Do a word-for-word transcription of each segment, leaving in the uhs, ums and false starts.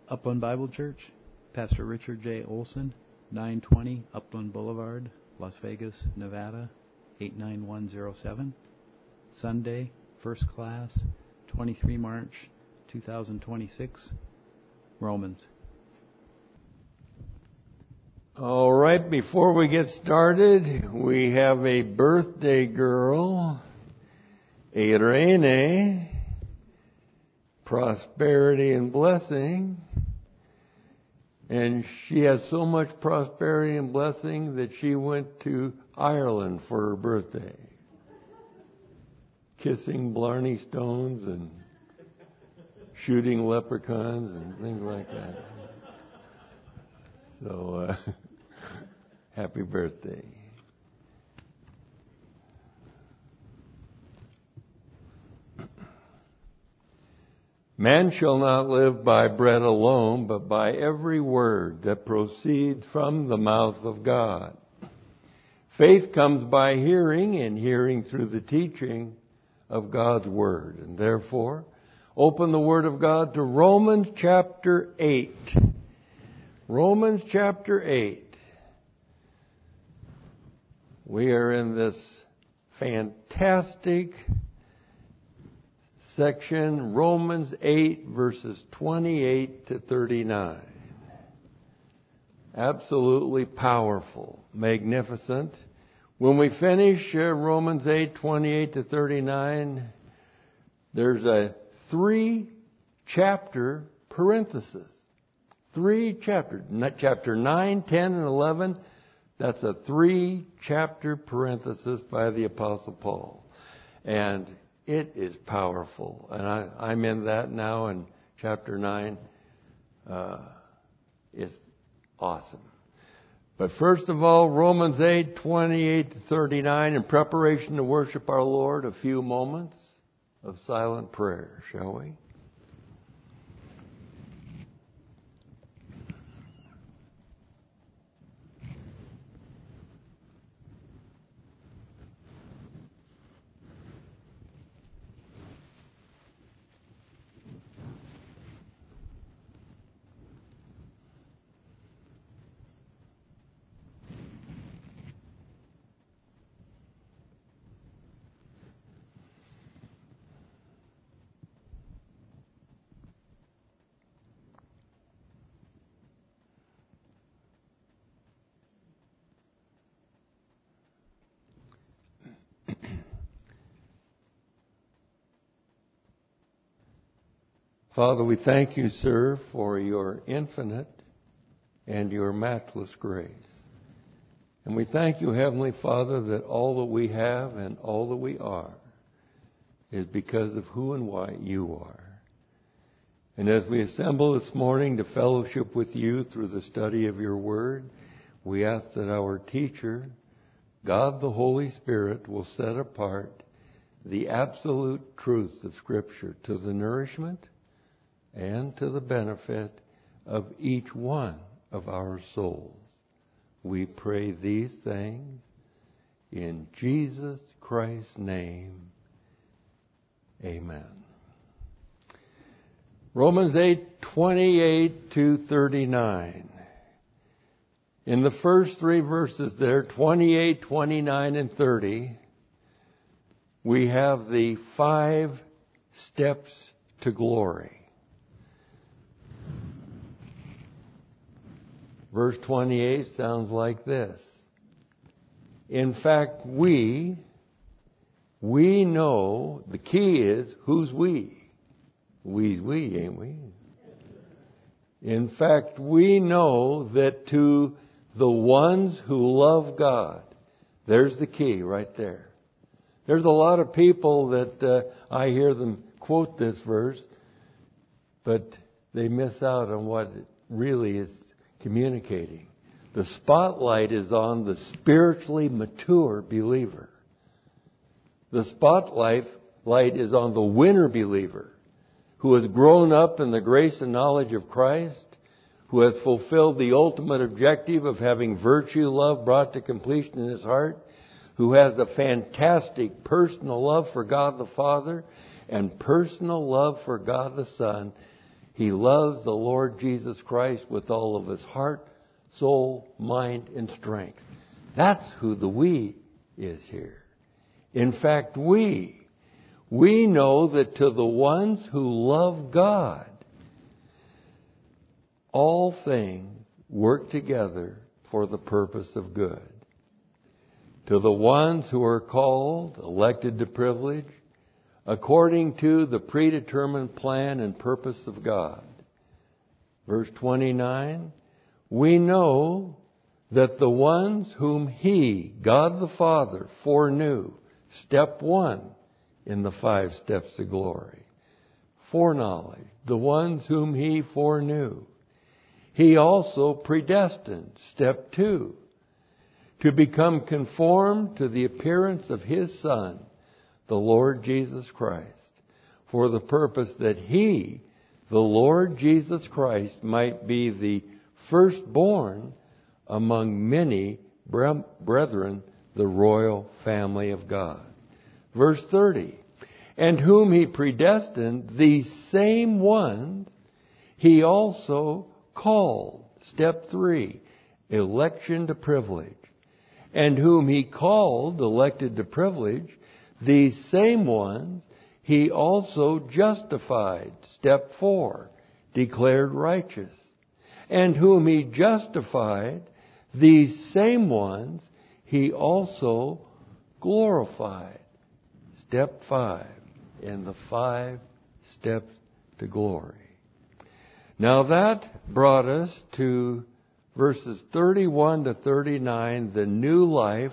Upland Bible Church, Pastor Richard J. Olson, nine twenty Upland Boulevard, Las Vegas, Nevada, eight nine one zero seven. Sunday, first class, twenty-third of March, two thousand twenty-six. Romans. All right, before we get started, we have a birthday girl, Irene, prosperity and blessing. And she has so much prosperity and blessing that she went to Ireland for her birthday, kissing Blarney Stones and shooting leprechauns and things like that. So, uh, happy birthday. Man shall not live by bread alone, but by every word that proceeds from the mouth of God. Faith comes by hearing, and hearing through the teaching of God's Word. And therefore, open the Word of God to Romans chapter eight. Romans chapter eight. We are in this fantastic section, Romans eight, verses twenty-eight to thirty-nine. Absolutely powerful, magnificent. When we finish uh, Romans eight, twenty-eight to thirty-nine, there's a three-chapter parenthesis. Three chapters. Chapter nine, ten, and eleven, that's a three-chapter parenthesis by the Apostle Paul. And it is powerful. And I, I'm in that now in chapter nine. Uh, it's awesome. But first of all, Romans eight, twenty-eight to thirty-nine, in preparation to worship our Lord, a few moments of silent prayer, shall we? Father, we thank you, sir, for your infinite and your matchless grace. And we thank you, Heavenly Father, that all that we have and all that we are is because of who and why you are. And as we assemble this morning to fellowship with you through the study of your word, we ask that our teacher, God the Holy Spirit, will set apart the absolute truth of Scripture to the nourishment and to the benefit of each one of our souls. We pray these things in Jesus Christ's name. Amen. Romans eight, twenty-eight to thirty-nine. In the first three verses there, twenty-eight, twenty-nine, and thirty, we have the five steps to glory. Verse twenty-eight sounds like this. In fact, we, we know, the key is, who's we? We's we, ain't we? In fact, we know that to the ones who love God, there's the key right there. There's a lot of people that uh, I hear them quote this verse, but they miss out on what it really is communicating. The spotlight is on the spiritually mature believer. The spotlight light is on the winner believer who has grown up in the grace and knowledge of Christ, who has fulfilled the ultimate objective of having virtue love brought to completion in his heart, who has a fantastic personal love for God the Father and personal love for God the Son. He loves the Lord Jesus Christ with all of his heart, soul, mind, and strength. That's who the we is here. In fact, we, we know that to the ones who love God, all things work together for the purpose of good. To the ones who are called, elected to privilege, according to the predetermined plan and purpose of God. Verse twenty-nine, we know that the ones whom He, God the Father, foreknew, step one in the five steps to glory. Foreknowledge, the ones whom He foreknew. He also predestined, step two, to become conformed to the appearance of His Son, the Lord Jesus Christ, for the purpose that He, the Lord Jesus Christ, might be the firstborn among many brethren, the royal family of God. Verse thirty, and whom He predestined, these same ones He also called. Step three, election to privilege. And whom He called, elected to privilege, these same ones He also justified. Step four, declared righteous. And whom He justified, these same ones He also glorified. Step five, in the five steps to glory. Now that brought us to verses thirty-one to thirty-nine, the new life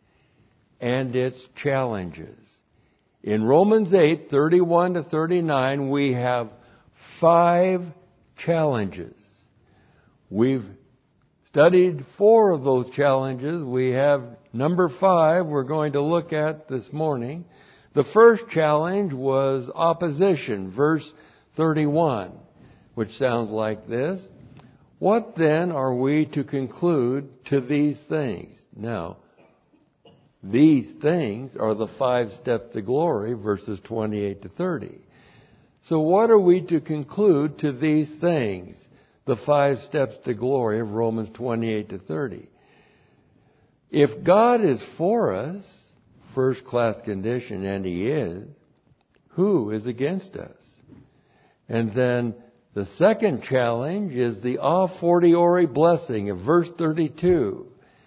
and its challenges. In Romans eight, thirty-one to thirty-nine, we have five challenges. We've studied four of those challenges. We have number five we're going to look at this morning. The first challenge was opposition, verse thirty-one, which sounds like this. What then are we to conclude to these things? Now, these things are the five steps to glory, verses twenty-eight to thirty. So what are we to conclude to these things? The five steps to glory of Romans twenty-eight to thirty. If God is for us, first class condition, and He is, who is against us? And then the second challenge is the a fortiori blessing of verse thirty-two.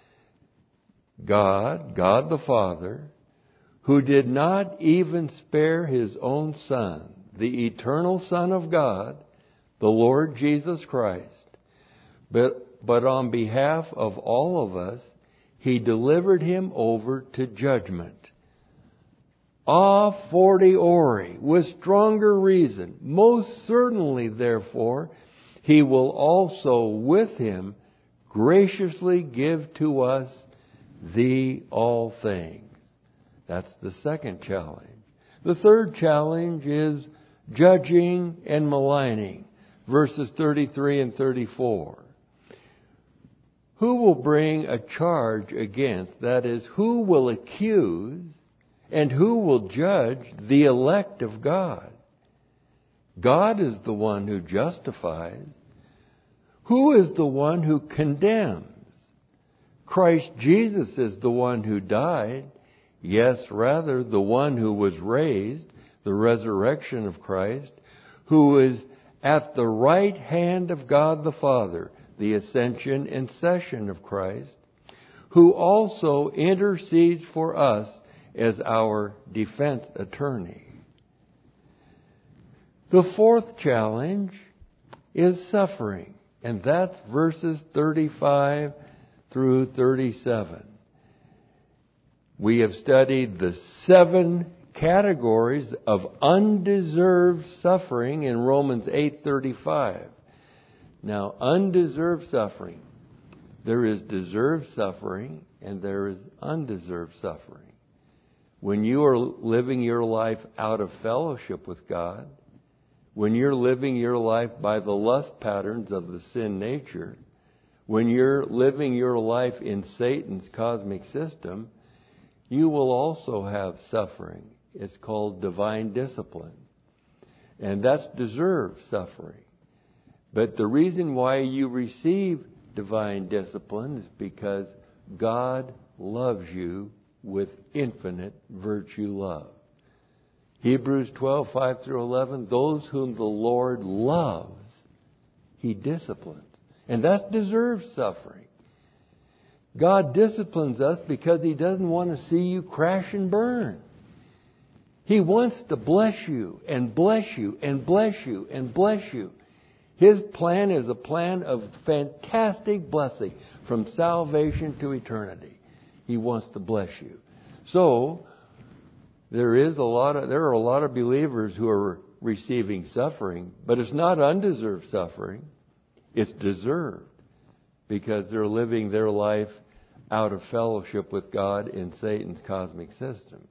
God, God the Father, who did not even spare His own Son, the eternal Son of God, the Lord Jesus Christ, but, but on behalf of all of us, He delivered Him over to judgment. A fortiori, with stronger reason. Most certainly, therefore, He will also with Him graciously give to us the all things. That's the second challenge. The third challenge is judging and maligning. Verses thirty-three and thirty-four. Who will bring a charge against, that is, who will accuse and who will judge the elect of God? God is the one who justifies. Who is the one who condemns? Christ Jesus is the one who died. Yes, rather, the one who was raised, the resurrection of Christ, who is at the right hand of God the Father, the ascension and session of Christ, who also intercedes for us as our defense attorney. The fourth challenge is suffering, and that's verses thirty-five through thirty-seven. We have studied the seven categories of undeserved suffering in Romans eight thirty-five. Now, undeserved suffering. There is deserved suffering and there is undeserved suffering. When you are living your life out of fellowship with God, when you're living your life by the lust patterns of the sin nature, when you're living your life in Satan's cosmic system, you will also have suffering. It's called divine discipline. And that's deserved suffering. But the reason why you receive divine discipline is because God loves you with infinite virtue love. Hebrews twelve, five through eleven, those whom the Lord loves, He disciplines. And that's deserved suffering. God disciplines us because He doesn't want to see you crash and burn. He wants to bless you and bless you and bless you and bless you. His plan is a plan of fantastic blessing from salvation to eternity. He wants to bless you. So, there is a lot of, there are a lot of believers who are receiving suffering, but it's not undeserved suffering. It's deserved because they're living their life out of fellowship with God in Satan's cosmic system.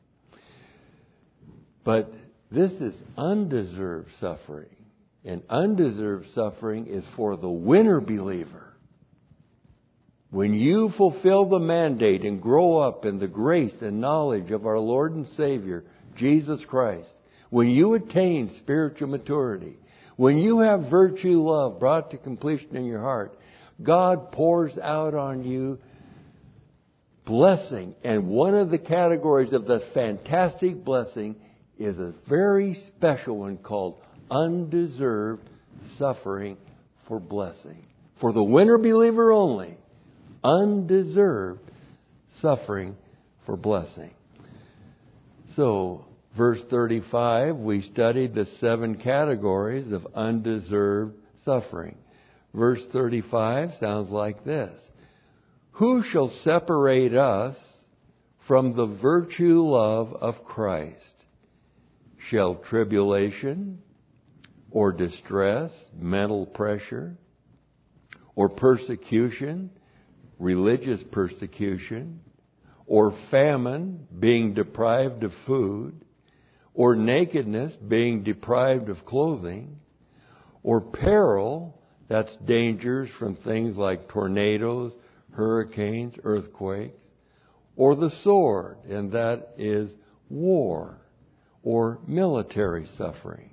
But this is undeserved suffering. And undeserved suffering is for the winner believer. When you fulfill the mandate and grow up in the grace and knowledge of our Lord and Savior, Jesus Christ, when you attain spiritual maturity, when you have virtue love brought to completion in your heart, God pours out on you blessing. And one of the categories of this fantastic blessing is a very special one called undeserved suffering for blessing. For the winner believer only, undeserved suffering for blessing. So, verse thirty-five, we studied the seven categories of undeserved suffering. Verse thirty-five sounds like this. Who shall separate us from the virtue love of Christ? Shall tribulation, or distress, mental pressure, or persecution, religious persecution, or famine, being deprived of food, or nakedness, being deprived of clothing, or peril, that's dangers from things like tornadoes, hurricanes, earthquakes, or the sword, and that is war or military suffering.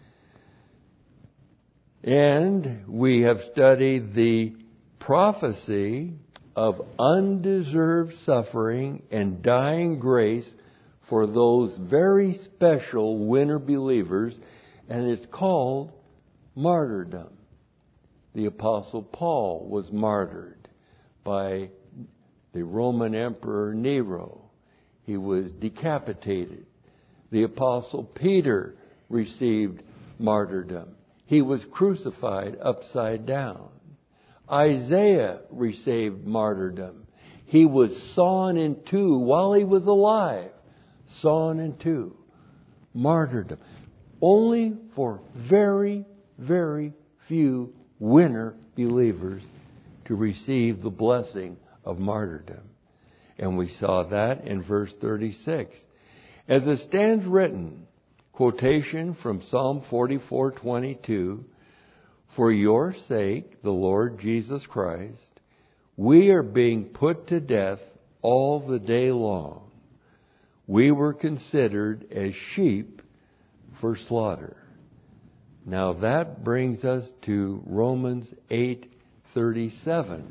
And we have studied the prophecy of undeserved suffering and dying grace for those very special winner believers, and it's called martyrdom. The Apostle Paul was martyred by the Roman Emperor Nero. He was decapitated. The Apostle Peter received martyrdom. He was crucified upside down. Isaiah received martyrdom. He was sawn in two while he was alive. Sawn in two. Martyrdom. Only for very, very few winner believers to receive the blessing of martyrdom. And we saw that in verse thirty-six. As it stands written, quotation from Psalm forty-four twenty-two, for your sake, the Lord Jesus Christ, we are being put to death all the day long. We were considered as sheep for slaughter. Now that brings us to Romans eight thirty-seven.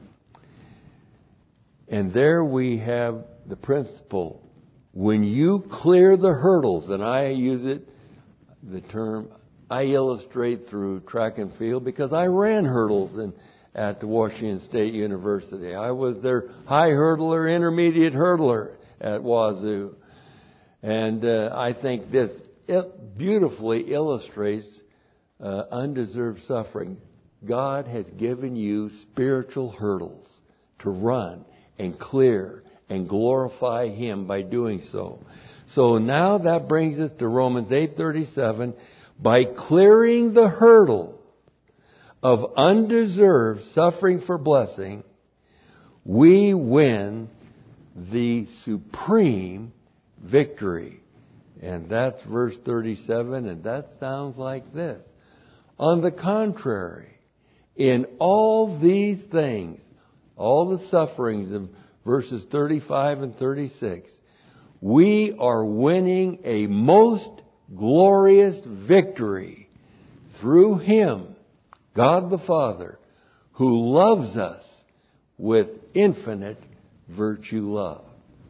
And there we have the principle. When you clear the hurdles, and I use it, the term, I illustrate through track and field because I ran hurdles in, at the Washington State University. I was their high hurdler, intermediate hurdler at Wazoo. And uh, I think this it beautifully illustrates uh, undeserved suffering. God has given you spiritual hurdles to run and clear and glorify Him by doing so. So now that brings us to Romans eight thirty-seven. By clearing the hurdle of undeserved suffering for blessing, we win the supreme victory. And that's verse thirty-seven, and that sounds like this. On the contrary, in all these things, all the sufferings of verses thirty-five and thirty-six, we are winning a most glorious victory through Him God the Father, who loves us with infinite virtue love.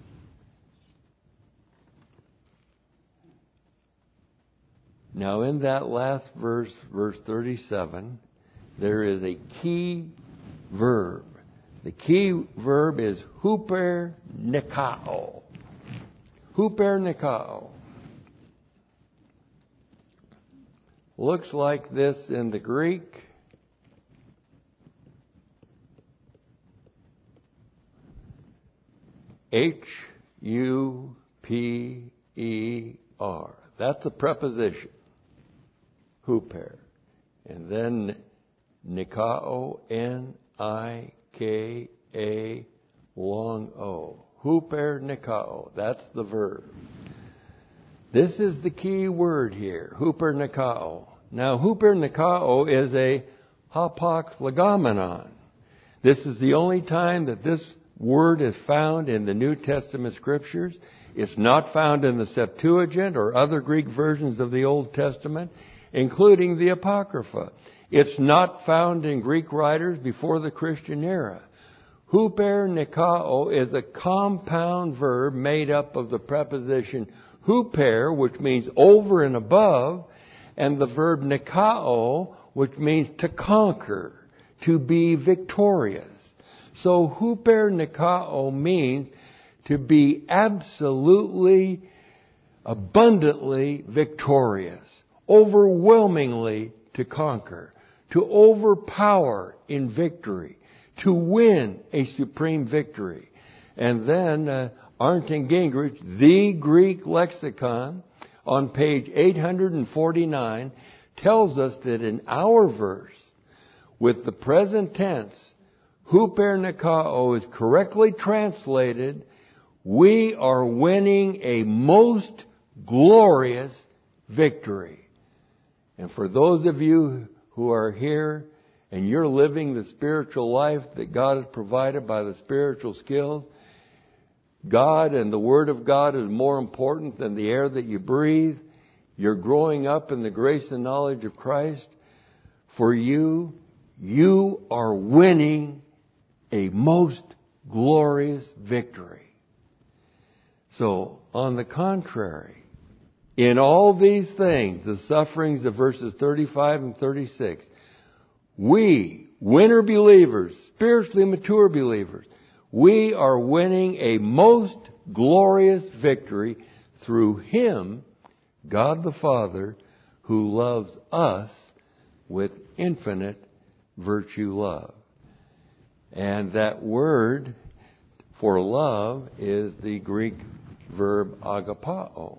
Now in that last verse, verse thirty-seven, there is a key verb. The key verb is huper nikao. Huper nikao. Looks like this in the Greek. H U P E R. That's a preposition. Huper. And then nikao, N I K A, long O. Huper nikao. That's the verb. This is the key word here. Huper nikao. Now, huper nikao is a hapax legomenon. This is the only time that this word is found in the New Testament scriptures. It's not found in the Septuagint or other Greek versions of the Old Testament, including the Apocrypha. It's not found in Greek writers before the Christian era. Huper nikao is a compound verb made up of the preposition huper, which means over and above, and the verb nikao, which means to conquer, to be victorious. So huper nikao means to be absolutely, abundantly victorious, overwhelmingly to conquer, to overpower in victory, to win a supreme victory. And then uh, Arndt and Gingrich, the Greek lexicon, on page eight hundred forty-nine, tells us that in our verse, with the present tense, huper nikao is correctly translated, we are winning a most glorious victory. And for those of you who are here and you're living the spiritual life that God has provided by the spiritual skills, God and the Word of God is more important than the air that you breathe. You're growing up in the grace and knowledge of Christ. For you, you are winning a most glorious victory. So, on the contrary, in all these things, the sufferings of verses thirty-five and thirty-six, we, winner believers, spiritually mature believers, we are winning a most glorious victory through Him, God the Father, who loves us with infinite virtue love. And that word for love is the Greek verb agapao.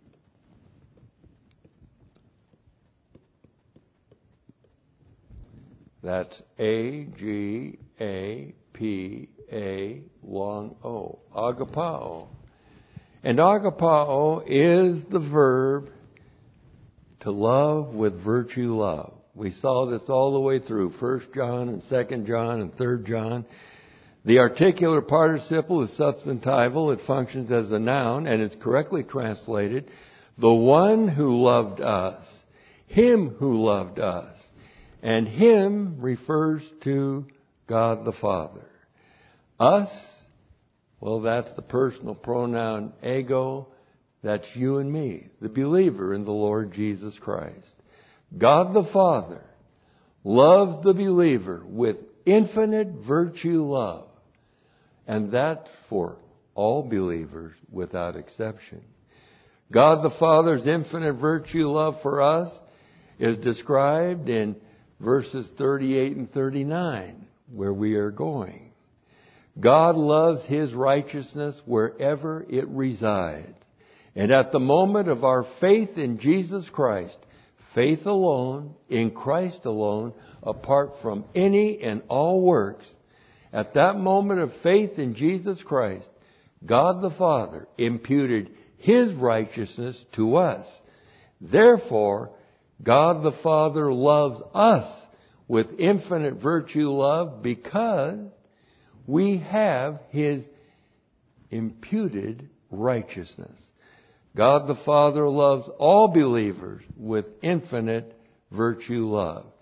That's A G A P A long O. Agapao. And agapao is the verb to love with virtue love. We saw this all the way through First John and Second John and Third John. The articular participle is substantival. It functions as a noun, and it's correctly translated. The one who loved us. Him who loved us. And Him refers to God the Father. Us, well, that's the personal pronoun ego. That's you and me, the believer in the Lord Jesus Christ. God the Father loves the believer with infinite virtue love. And that's for all believers without exception. God the Father's infinite virtue love for us is described in verses thirty-eight and thirty-nine, where we are going. God loves His righteousness wherever it resides. And at the moment of our faith in Jesus Christ, faith alone, in Christ alone, apart from any and all works, at that moment of faith in Jesus Christ, God the Father imputed His righteousness to us. Therefore, God the Father loves us with infinite virtue love because we have His imputed righteousness. God the Father loves all believers with infinite virtue love.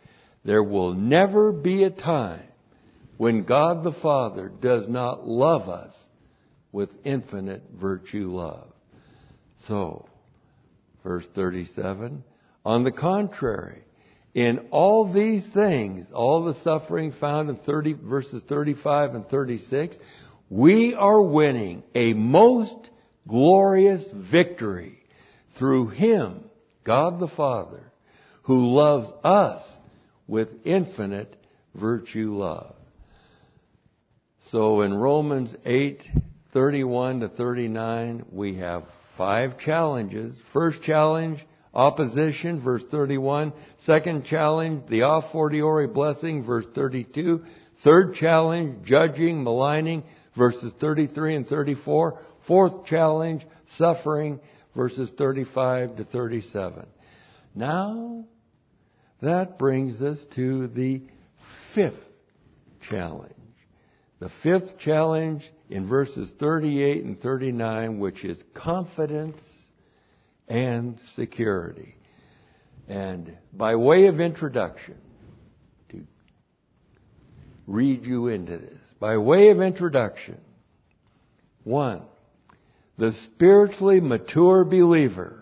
there will never be a time when God the Father does not love us with infinite virtue love. So, verse thirty-seven, on the contrary, in all these things, all the suffering found in thirty, verses thirty-five and thirty-six, we are winning a most glorious victory through Him, God the Father, who loves us with infinite virtue love. So in Romans eight, thirty-one to thirty-nine, we have five challenges. First challenge, opposition, verse thirty-one. Second challenge, the a fortiori blessing, verse thirty-two. Third challenge, judging, maligning, verses thirty-three and thirty-four. Fourth challenge, suffering, verses thirty-five to thirty-seven. Now, that brings us to the fifth challenge. The fifth challenge in verses thirty-eight and thirty-nine, which is confidence and security. And by way of introduction, to read you into this, by way of introduction, one, the spiritually mature believer,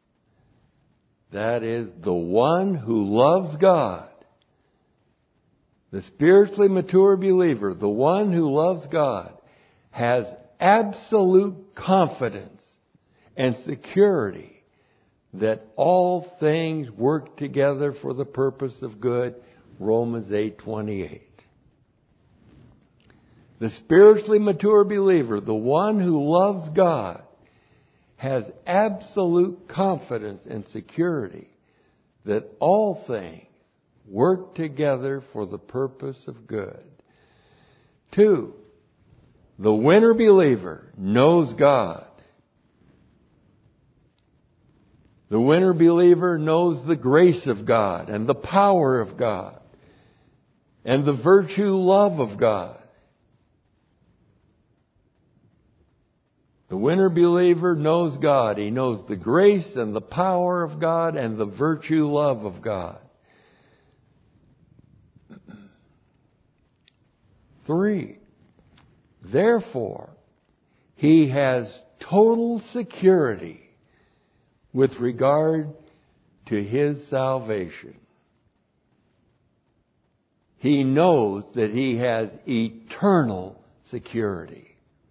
that is, the one who loves God, the spiritually mature believer, the one who loves God, has absolute confidence and security that all things work together for the purpose of good, Romans eight twenty-eight. The spiritually mature believer, the one who loves God, has absolute confidence and security that all things work together for the purpose of good. Two, the winner believer knows God. The winner believer knows the grace of God and the power of God and the virtue love of God. The winner believer knows God. He knows the grace and the power of God and the virtue love of God. Three, therefore, he has total security with regard to his salvation. He knows that he has eternal security.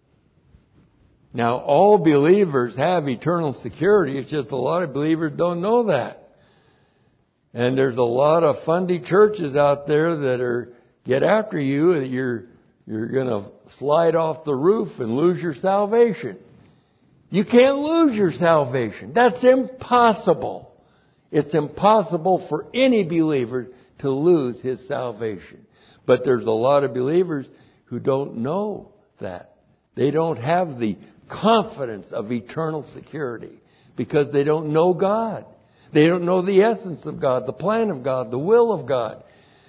Now, all believers have eternal security. It's just a lot of believers don't know that. And there's a lot of fundy churches out there that are get after you, that you're you're going to slide off the roof and lose your salvation. You can't lose your salvation. That's impossible. It's impossible for any believer to lose his salvation. But there's a lot of believers who don't know that. They don't have the confidence of eternal security because they don't know God. They don't know the essence of God, the plan of God, the will of God.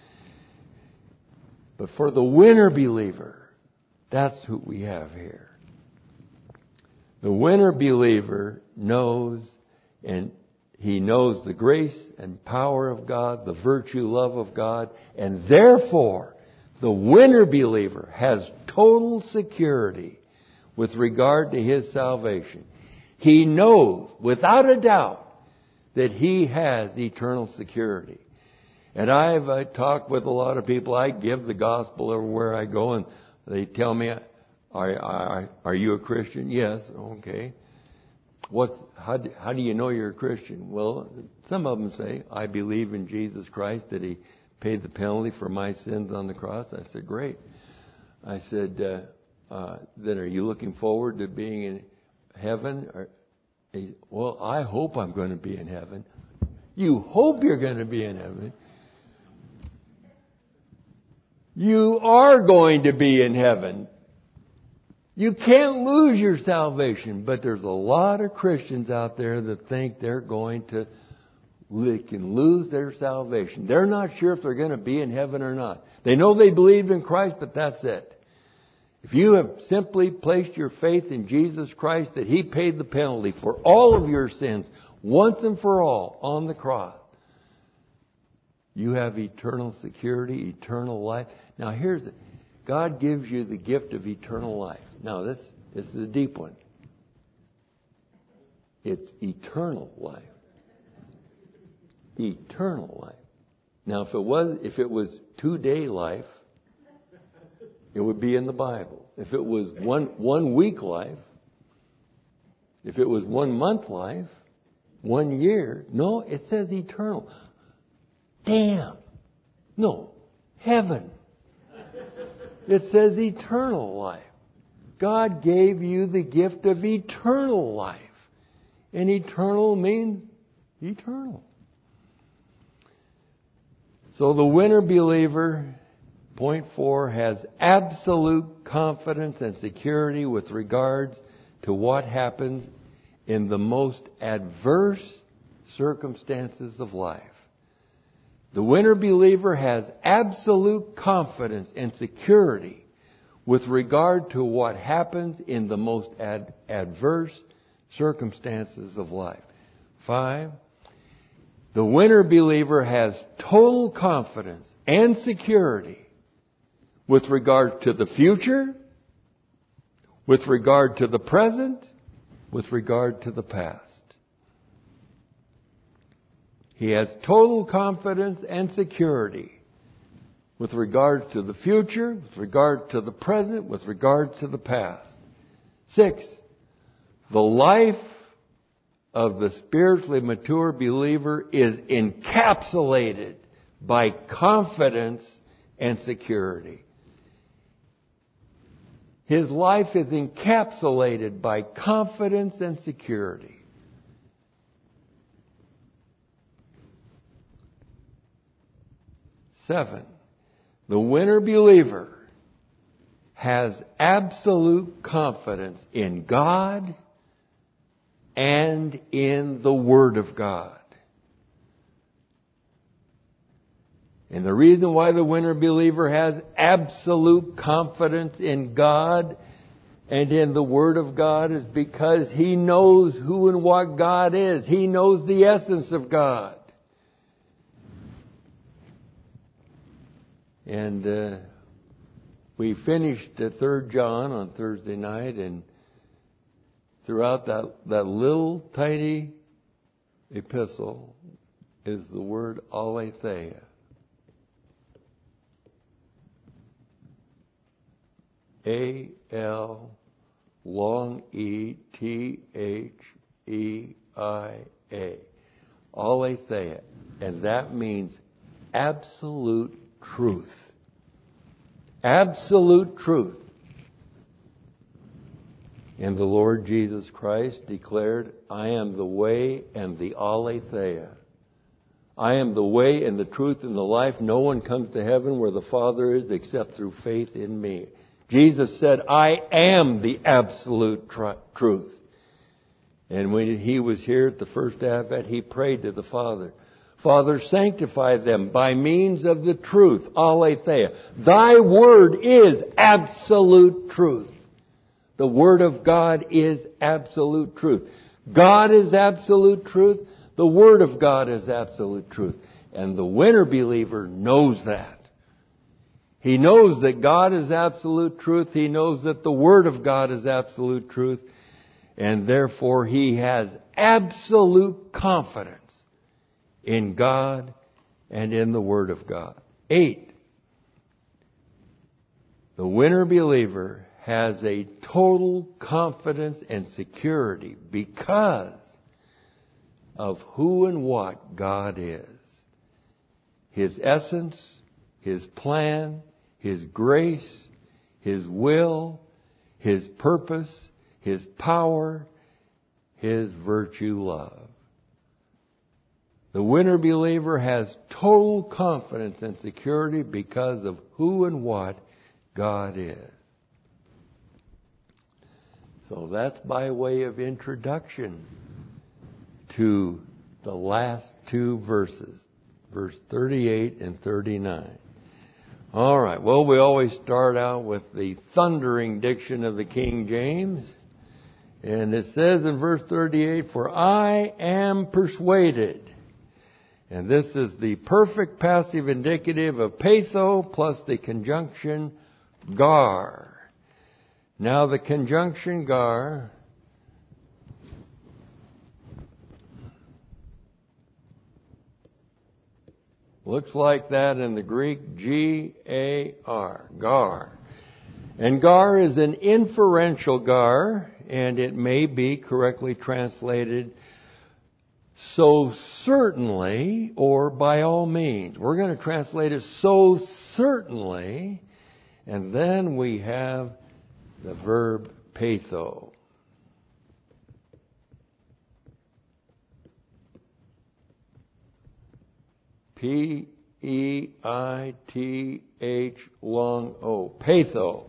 But for the winner believer, that's who we have here. The winner believer knows, and he knows the grace and power of God, the virtue love of God, and therefore the winner believer has total security with regard to his salvation. He knows without a doubt that he has eternal security. And I've I talked with a lot of people. I give the gospel everywhere I go, and they tell me, "Are are, are you a Christian?" Yes. Okay. What's how do, how do you know you're a Christian? Well, some of them say, "I believe in Jesus Christ, that He paid the penalty for my sins on the cross." I said, "Great." I said, uh, uh, "Then are you looking forward to being in heaven?" Or, well, I hope I'm going to be in heaven. You hope you're going to be in heaven. You are going to be in heaven. You can't lose your salvation, but there's a lot of Christians out there that think they're going to they can lose their salvation. They're not sure if they're going to be in heaven or not. They know they believed in Christ, but that's it. If you have simply placed your faith in Jesus Christ, that He paid the penalty for all of your sins once and for all on the cross, You have eternal security, eternal life. Now here's it. God gives you the gift of eternal life. Now this, this is a deep one. It's eternal life. Eternal life. Now if it was if it was two-day life, it would be in the Bible. If it was one one week life, if it was one month life, one year, no, it says eternal. Damn. No. Heaven. It says eternal life. God gave you the gift of eternal life. And eternal means eternal. So the winner believer, point four, has absolute confidence and security with regards to what happens in the most adverse circumstances of life. The winner believer has absolute confidence and security with regard to what happens in the most ad- adverse circumstances of life. Five, the winner believer has total confidence and security with regard to the future, with regard to the present, with regard to the past. He has total confidence and security with regard to the future, with regard to the present, with regard to the past. Six, the life of the spiritually mature believer is encapsulated by confidence and security. His life is encapsulated by confidence and security. Seven, the winner believer has absolute confidence in God and in the Word of God. And the reason why the winner believer has absolute confidence in God and in the Word of God is because he knows who and what God is. He knows the essence of God. And uh, we finished uh, Third John on Thursday night, and throughout that, that little tiny epistle is the word aletheia. A L long E T H E I A. Aletheia. And that means absolute truth. Absolute truth. And the Lord Jesus Christ declared, I am the way and the aletheia. I am the way and the truth and the life. No one comes to heaven where the Father is except through faith in me. Jesus said, I am the absolute tr- truth. And when he was here at the first advent, he prayed to the Father, Father, sanctify them by means of the truth, aletheia. Thy word is absolute truth. The Word of God is absolute truth. God is absolute truth. The Word of God is absolute truth. And the winner believer knows that. He knows that God is absolute truth. He knows that the Word of God is absolute truth. And therefore he has absolute confidence in God and in the Word of God. Eight, the winner believer has a total confidence and security because of who and what God is. His essence, His plan, His grace, His will, His purpose, His power, His virtue love. The winner believer has total confidence and security because of who and what God is. So that's by way of introduction to the last two verses, verse thirty-eight and thirty-nine. All right, well, we always start out with the thundering diction of the King James. And it says in verse thirty-eight, For I am persuaded. And this is the perfect passive indicative of patho plus the conjunction gar. Now the conjunction gar looks like that in the Greek, G A R, gar. And gar is an inferential gar, and it may be correctly translated so certainly or by all means. We're going to translate it so certainly, and then we have the verb patho. P E I T H long O. Patho.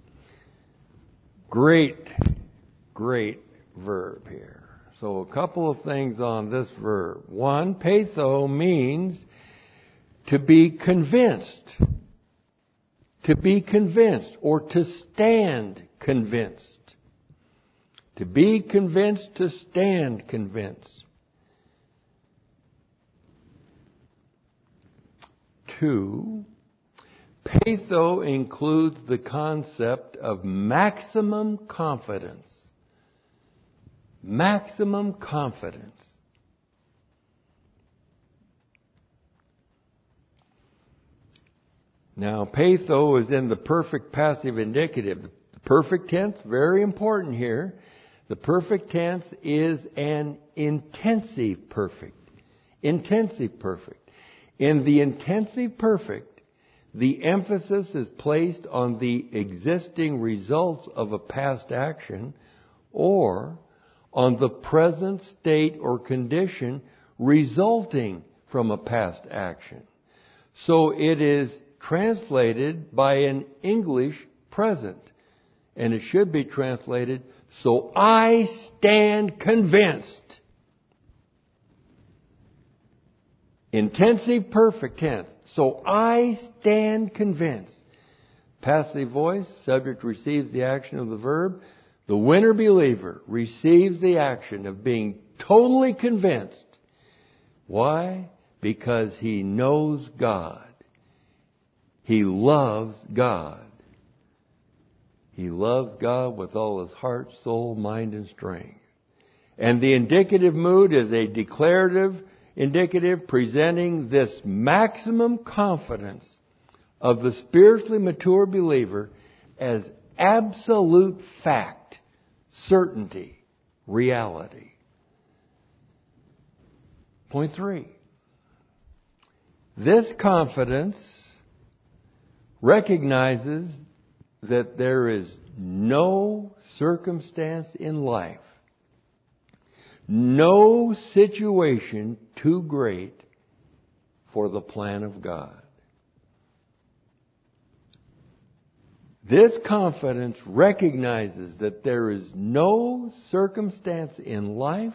Great, great verb here. So a couple of things on this verb. One, patho means to be convinced. To be convinced or to stand convinced. To be convinced, to stand convinced. Two, patho includes the concept of maximum confidence. Maximum confidence. Now, patho is in the perfect passive indicative. The perfect tense, very important here. The perfect tense is an intensive perfect. Intensive perfect. In the intensive perfect, the emphasis is placed on the existing results of a past action or on the present state or condition resulting from a past action. So it is translated by an English present. And it should be translated, so I stand convinced. Intensive perfect tense. So I stand convinced. Passive voice, subject receives the action of the verb. The winner believer receives the action of being totally convinced. Why? Because he knows God. He loves God. He loves God with all his heart, soul, mind, and strength. And the indicative mood is a declarative indicative presenting this maximum confidence of the spiritually mature believer as absolute fact, certainty, reality. Point three. This confidence recognizes that there is no circumstance in life, no situation too great for the plan of God. This confidence recognizes that there is no circumstance in life,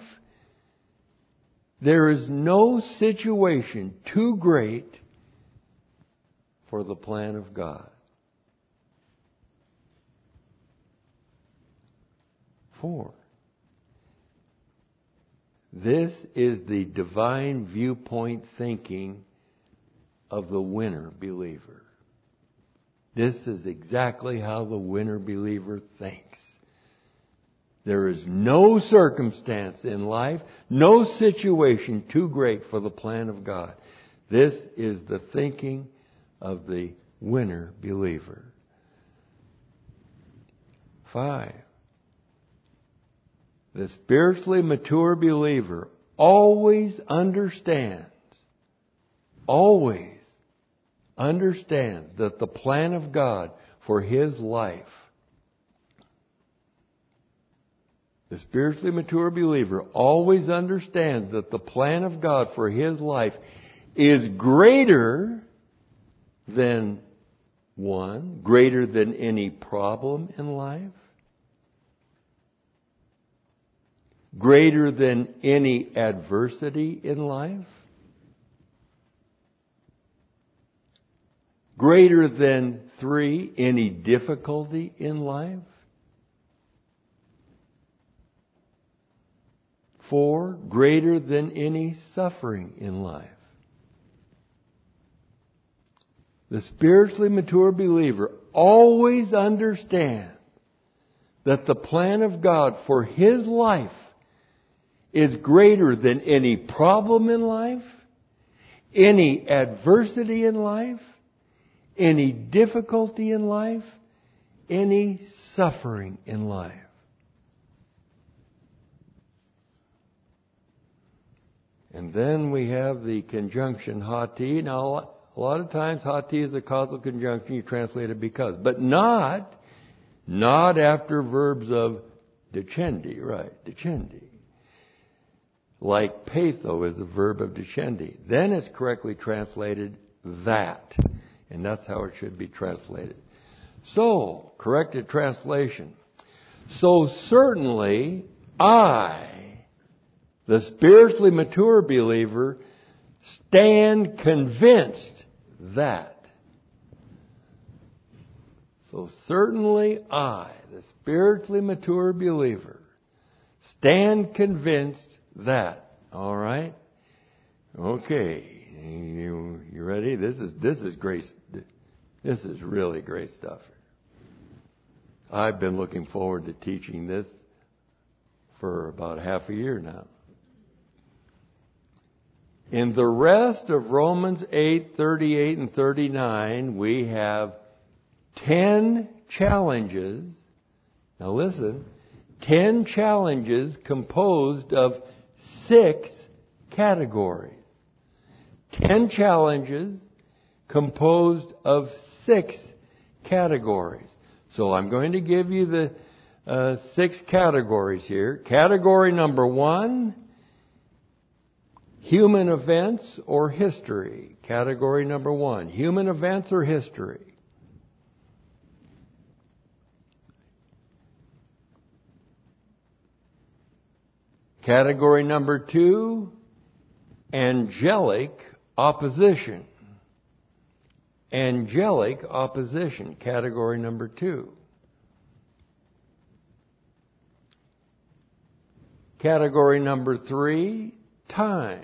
there is no situation too great for the plan of God. Four. This is the divine viewpoint thinking of the winner believer. This is exactly how the winner believer thinks. There is no circumstance in life, no situation too great for the plan of God. This is the thinking of the winner believer. Five. The spiritually mature believer always understands, always understands that the plan of God for his life, the spiritually mature believer always understands that the plan of God for his life is greater than one, greater than any problem in life, greater than any adversity in life, greater than three, any difficulty in life, four, greater than any suffering in life. The spiritually mature believer always understands that the plan of God for his life is greater than any problem in life, any adversity in life, any difficulty in life, any suffering in life. And then we have the conjunction hati. Now, a lot of times hati is a causal conjunction. You translate it because. But not, not after verbs of dicendi, right, dicendi. Like patho is the verb of dicendi. Then it's correctly translated that. And that's how it should be translated. So, corrected translation. So certainly I, the spiritually mature believer, stand convinced that. So certainly I, the spiritually mature believer, stand convinced that. All right? Okay. You, you ready? This is this is great. This is really great stuff. I've been looking forward to teaching this for about half a year now. In the rest of Romans eight, thirty-eight and thirty-nine, we have ten challenges. Now listen, ten challenges composed of six categories. Ten challenges composed of six categories. So I'm going to give you the uh, six categories here. Category number one, human events or history. Category number one, human events or history. Category number two, angelic opposition. Angelic opposition, category number two. Category number three, time.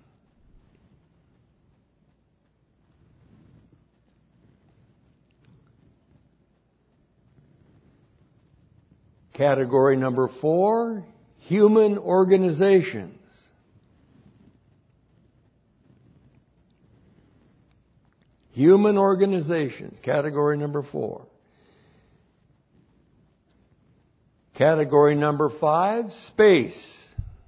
Category number four, human organizations. Human organizations, category number four. Category number five, space.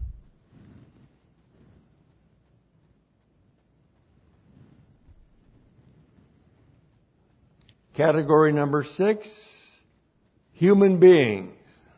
Category number six, human beings.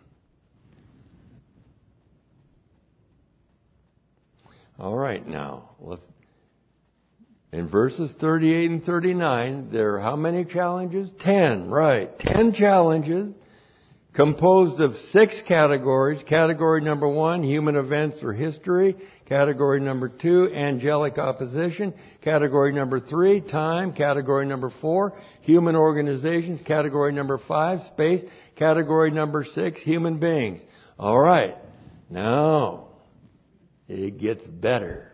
All right, now, let's in verses thirty-eight and thirty-nine, there are how many challenges? Ten, right. Ten challenges composed of six categories. Category number one, human events or history. Category number two, angelic opposition. Category number three, time. Category number four, human organizations. Category number five, space. Category number six, human beings. All right. Now, it gets better.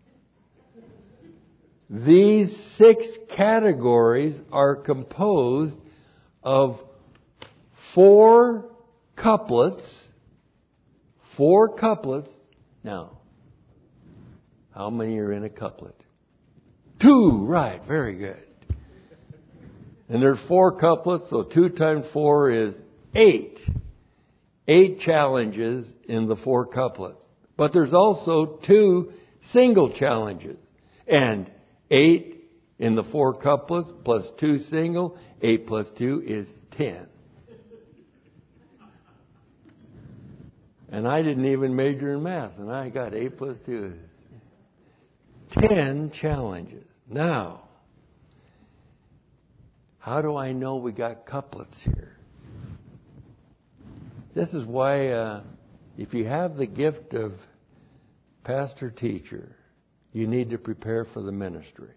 These six categories are composed of four couplets. Four couplets. Now, how many are in a couplet? Two, right, very good. And there's four couplets, so two times four is eight. Eight challenges in the four couplets. But there's also two single challenges. And eight in the four couplets plus two single. Eight plus two is ten. And I didn't even major in math, and I got eight plus two. Ten challenges. Now, how do I know we got couplets here? This is why uh, if you have the gift of pastor-teacher, you need to prepare for the ministry.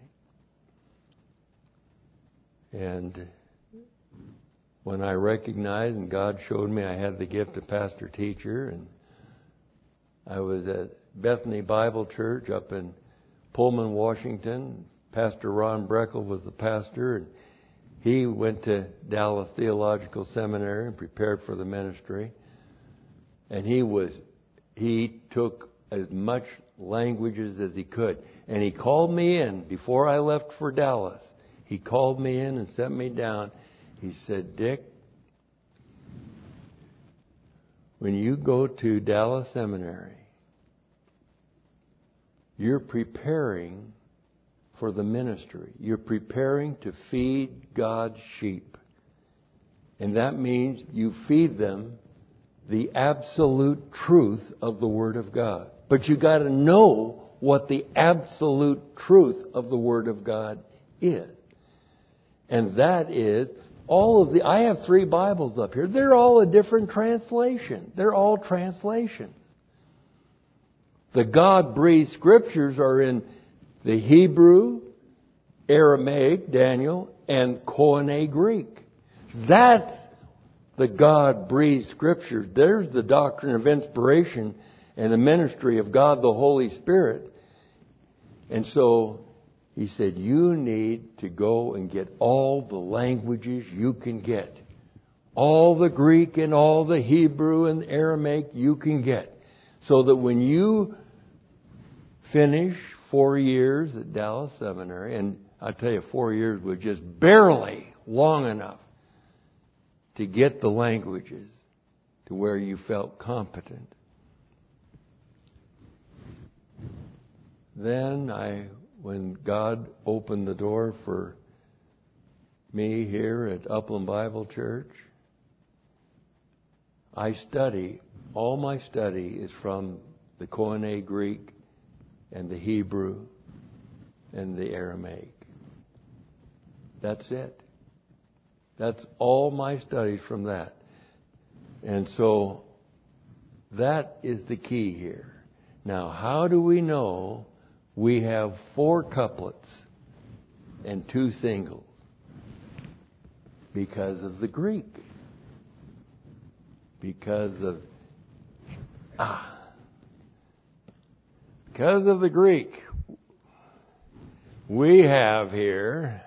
And when I recognized and God showed me I had the gift of pastor-teacher, and I was at Bethany Bible Church up in Pullman, Washington, Pastor Ron Breckel was the pastor, and he went to Dallas Theological Seminary and prepared for the ministry. And he was, he took as much languages as he could. And he called me in before I left for Dallas. He called me in and sent me down. He said, Dick, when you go to Dallas Seminary, you're preparing for the ministry. You're preparing to feed God's sheep. And that means you feed them the absolute truth of the Word of God. But you got to know what the absolute truth of the Word of God is. And that is all of the, I have three Bibles up here. They're all a different translation. They're all translations. The God-breathed scriptures are in the Hebrew, Aramaic, Daniel, and Koine Greek. That's the God-breathed scriptures. There's the doctrine of inspiration and the ministry of God the Holy Spirit. And so he said, you need to go and get all the languages you can get. All the Greek and all the Hebrew and Aramaic you can get. So that when you finish four years at Dallas Seminary, and I tell you, four years was just barely long enough to get the languages to where you felt competent. Then I, when God opened the door for me here at Upland Bible Church, I study, all my study is from the Koine Greek and the Hebrew and the Aramaic. That's it. That's all my studies from that. And so that is the key here. Now, how do we know we have four couplets and two singles? Because of the Greek. Because of ah, because of the Greek. We have here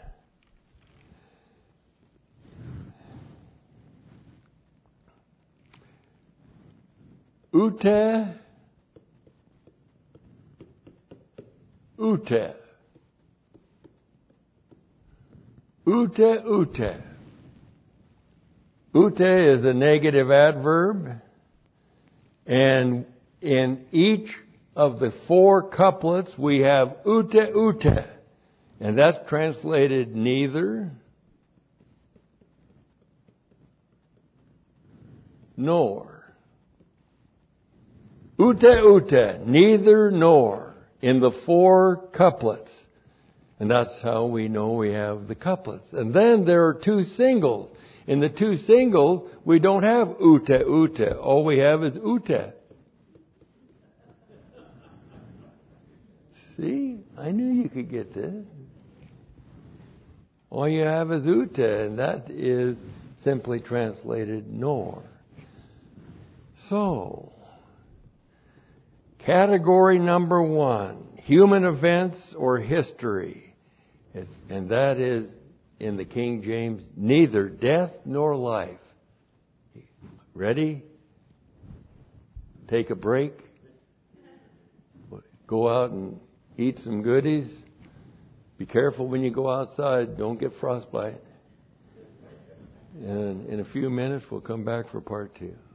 Ute, Ute, Ute, Ute. Ute is a negative adverb, and in each of the four couplets we have Ute, Ute, and that's translated neither nor. Ute, ute, neither nor, in the four couplets. And that's how we know we have the couplets. And then there are two singles. In the two singles, we don't have ute, ute. All we have is ute. See? I knew you could get this. All you have is ute, and that is simply translated nor. So, category number one, human events or history. And that is, in the King James, neither death nor life. Ready? Take a break. Go out and eat some goodies. Be careful when you go outside. Don't get frostbite. And in a few minutes, we'll come back for part two.